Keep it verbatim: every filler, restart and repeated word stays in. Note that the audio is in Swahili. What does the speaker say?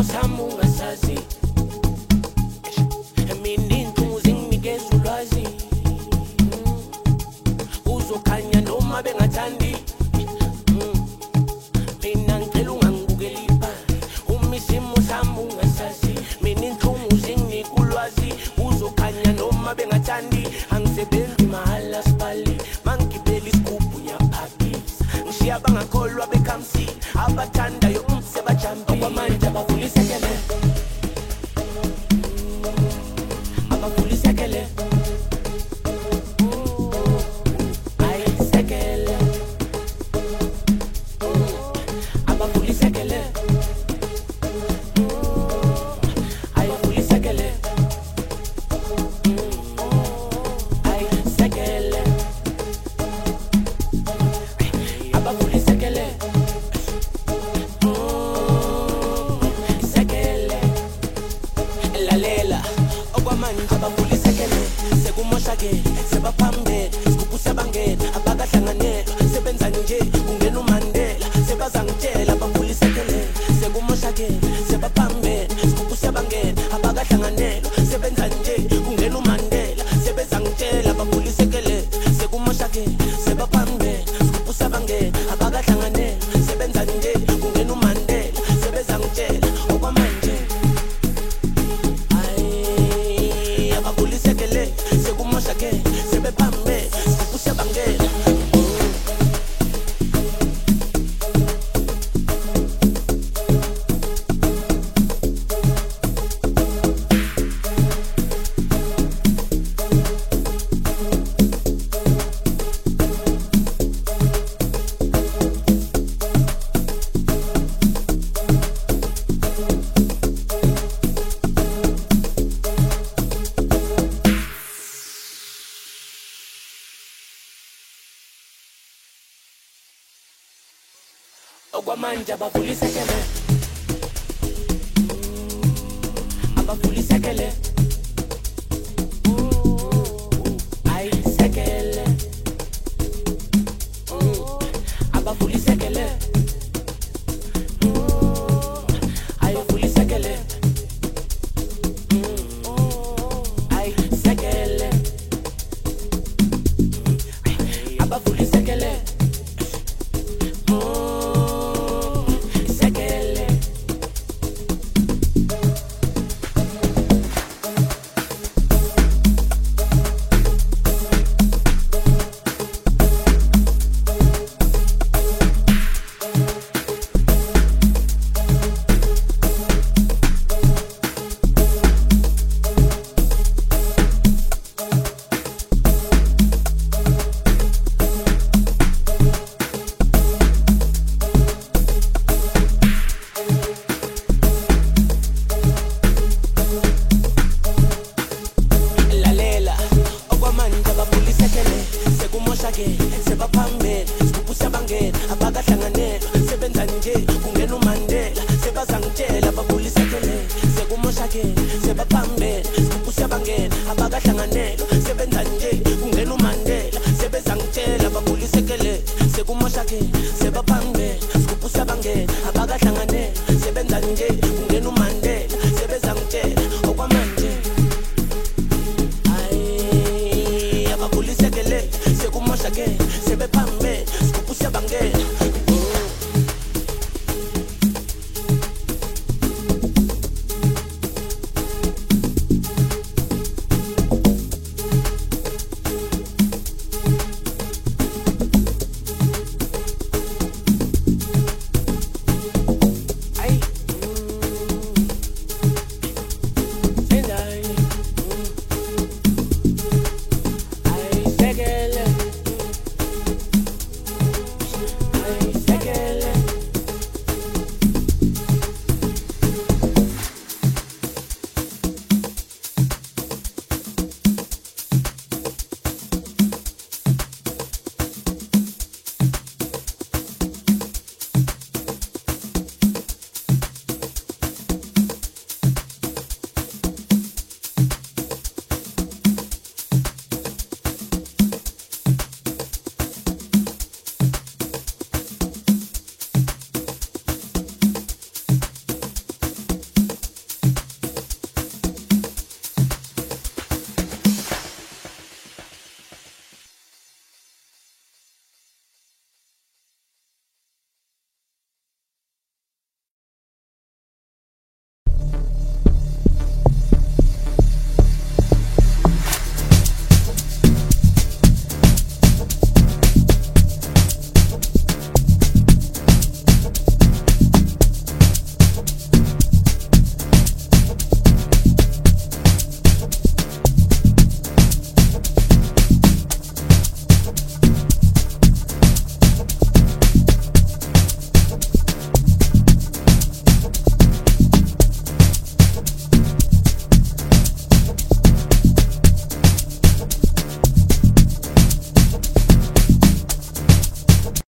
samunga sazi Emini ntuzi nginikeza ulwazi Uzokhanya noma bengathandi Mina ngicela ungangibukeli ibhali Uma isimo sami ungasazi Mina intuzi nginika ulwazi Uzokhanya noma bengathandi Angisebenzi mahala sibali Mangibeli isigubhu ngiyaphakisa Ngishiya bangakholwa bekhamsi Abathandayo umse bajampi Okwamanje abavulisekele Abavulisekele Ayisekele Abavulisekele Ayivulisekele Ayisekele Abavulisekele Sekele Lalela Okwamanje abavulisekele Sekumoshakele Sebaphambele Isigubhu siyabangela Abakahlanganelwa Sebenza nje Kungena uMandela Sebazangitshela abavulisekele Sekumoshakele Sebaphambele Isigubhu siyabangela Abakahlanganelwa Sebenza nje Kungena uMandela Sebazangitshela abavulisekele Sekumoshakele Sebaphambele Isigubhu siyabangela Abakahlanganelwa Sebenza nje Kungena uMandela Sebazangitshela Okwamanje Ay abavulisekele Sekumoshakele Sebaphambele Isigubhu siyabangela Okwamanje abavulisekele Abavulisekele Ayisekele Abavulisekele Ayivulisekele Ayisekele Abavulisekele Sekele Lalela Okwamanje abavulisekele Sekumoshakele Sebaphambele Isigubhu siyabangela Abakahlanganelwa Sebenza nje Kungena uMandela Sebazangitshela abavulisekele Sekumoshakele Sebaphambele Isigubhu siyabangela Abakahlanganelwa Sebenza nje Kungena uMandela Sebazangitshela abavulisekele Sekumoshakele Sebaphambele Isigubhu siyabangela Abakahlanganelwa Sebenza nje